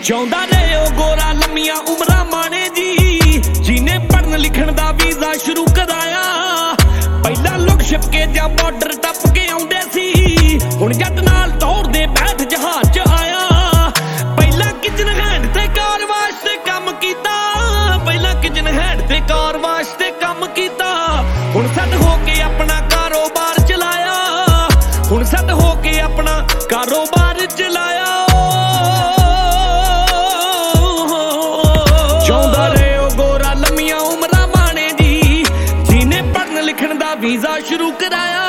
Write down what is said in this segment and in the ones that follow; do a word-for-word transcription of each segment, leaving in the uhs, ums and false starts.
ਚਾਹੁੰਦਾ ਰਹੇ ਉਹ ਗੋਰਾ ਲੰਮੀਆਂ ਉਮਰਾਂ ਮਾਣੇ ਜੀ, ਜਿਹਨੇ ਪੜਨ ਲਿਖਣ ਦਾ ਵੀਜ਼ਾ ਸ਼ੁਰੂ ਕਰਾਇਆ। ਪਹਿਲਾਂ ਲੁਕ ਛਿਪ ਕੇ ਜਾਂ ਬਾਰਡਰ ਟੱਪ ਕੇ ਆਉਂਦੇ ਸੀ, ਹੁਣ ਜੱਟ ਨਾਲ ਦੌੜਦੇ ਬੈਠ ਜਹਾਜ਼ 'ਚ ਆਇਆ। ਪਹਿਲਾਂ ਕਿਚਨ ਹੈਂਡ ਤੇ ਕਾਰ ਵਾਸਤੇ ਕੰਮ ਕੀਤਾ, ਪਹਿਲਾਂ ਕਿਚਨ ਹੈਂਡ ਤੇ ਕਾਰ ਵਾਸਤੇ ਕੰਮ ਕੀਤਾ। ਹੁਣ ਸੈੱਟ ਹੋ ਕੇ ਆਪਣਾ ਕਾਰੋਬਾਰ ਚਲਾਇਆ, ਹੁਣ ਸੈੱਟ ਹੋ ਕੇ ਆਪਣਾ ਕਾਰੋਬਾਰ ਚਲਾਇਆ। ਚਾਹੁੰਦਾ ਰਹੇ ਉਹ ਗੋਰਾ ਲੰਮੀਆਂ ਉਮਰਾਂ ਮਾਣੇ ਜੀ, ਜਿਹਨੇ ਪੜਨ ਲਿਖਣ ਦਾ ਵੀਜ਼ਾ ਸ਼ੁਰੂ ਕਰਾਇਆ।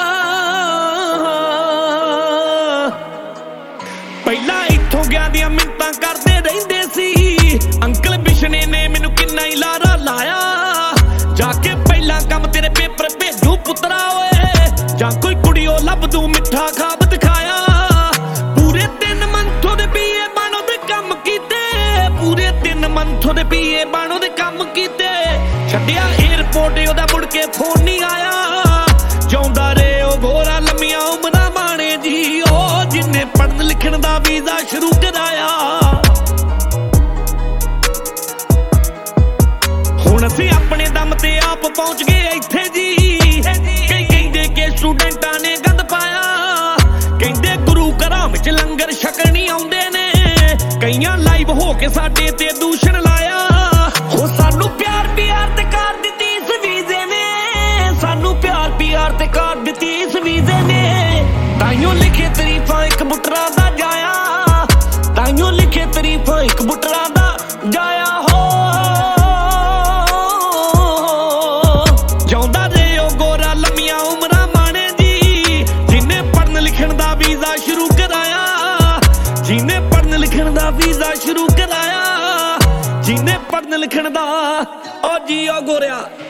ਪਹਿਲਾਂ ਇੱਥੋਂ ਗਿਆ ਦੀਆਂ ਮਿੰਤਾਂ ਕਰਦੇ ਰਹਿੰਦੇ ਸੀ, ਅੰਕਲ ਬਿਸ਼ਨੇ ਨੇ ਮੈਨੂੰ ਕਿੰਨਾ ਹੀ ਲਾਰਾ ਲਾਇਆ। ਜਾ ਕੇ ਪਹਿਲਾਂ ਕੰਮ ਤੇਰੇ ਪੇਪਰ ਭੇਜੂ ਪੁੱਤਰਾ ਓਏ, ਜਾਂ ਕੋਈ ਕੁੜੀ ਉਹ ਲੱਭ ਦੂ ਮਿੱਠਾ ਖਾਬ ਦਿਖਾਇਆ। ਪੂਰੇ ਤਿੰਨ ਮੰਥ ਉਹਦੇ ਬੀਏ ਬਾਣੋ ਦੇ ਕੰਮ ਕੀਤੇ, ਪੂਰੇ ਤਿੰਨ ਮੰਥ ਉਹਦੇ ਬੀਏ ਬਾਣੋ ਦੇ ਕੰਮ ਕੀਤੇ। ਛੱਡਿਆ ਏਅਰਪੋਰਟ ਉਹਦਾ ਮੁੜ ਕੇ ਫੋਨ ਨਹੀਂ ਆਇਆ। ਚਾਹੁੰਦਾ ਰਹੇ ਉਹ ਗੋਰਾ ਲੰਮੀਆਂ ਉਮਰਾਂ ਮਾਣੇ ਜੀ, ਉਹ ਜਿਹਨੇ ਪੜਨ ਲਿਖਣ ਦਾ ਵੀਜ਼ਾ ਸ਼ੁਰੂ ਕਰਾਇਆ। ਹੁਣ ਅਸੀਂ ਆਪਣੇ ਦਮ ਤੇ ਆਪ ਪਹੁੰਚ ਗਏ ਇੱਥੇ ਜੀ, ਕਈ ਕਹਿੰਦੇ ਕਿ ਸਟੂਡੈਂਟਾਂ ਨੇ ਗੰਦ ਪਾਇਆ, ਕਹਿੰਦੇ ਗੁਰੂ ਘਰਾਂ ਵਿੱਚ ਲੰਗਰ ਛਕਣ ਨਹੀਂ ਆਉਂਦੇ ਨੇ, ਕਈਆਂ ਲਾਈਵ ਹੋ ਕੇ ਸਾਡੇ ਤੇ ਦੂਸ਼ਣ ਲਾਇਆ। ਹੋ ਸਾਨੂੰ ਪਿਆਰ ਪਿਆਰ ਤੇ ਕਰ ਦਿੱਤੀ ਇਸ ਵੀਜ਼ੇ ਨੇ, ਸਾਨੂੰ ਪਿਆਰ ਪਿਆਰ ਤੇ ਕਰ ਦਿੱਤੀ ਇਸ ਵੀਜ਼ੇ ਨੇ। ਤਾਈਓ ਲਿਖੇ ਤਰੀਫਾਂ ਇੱਕ ਬੁੱਟਰਾਂ ਦਾ ਜਾਇਆ, ਤਾਈਓ ਲਿਖੇ ਤਰੀਫਾਂ ਇੱਕ ਬੁੱਟਰਾਂ ਦਾ ਜਾਇਆ। ਹੋ ਚਾਹੁੰਦਾ ਰਹੇ ਉਹ ਗੋਰਾ ਲੰਮੀਆਂ ਉਮਰਾਂ ਮਾਣੇ ਜੀ, ਜਿਹਨੇ ਪੜਨ ਲਿਖਣ ਦਾ ਵੀਜ਼ਾ ਸ਼ੁਰੂ ਕਰਾਇਆ, ਜਿਹਨੇ ਪੜਨ ਲਿਖਣ ਦਾ ਵੀਜ਼ਾ ਸ਼ੁਰੂ ਕਰਾਇਆ, ਜਿਹਨੇ ਪੜਨ ਲਿਖਣ ਦਾ। ਓ ਜੀ ਓ ਗੋਰਿਆ।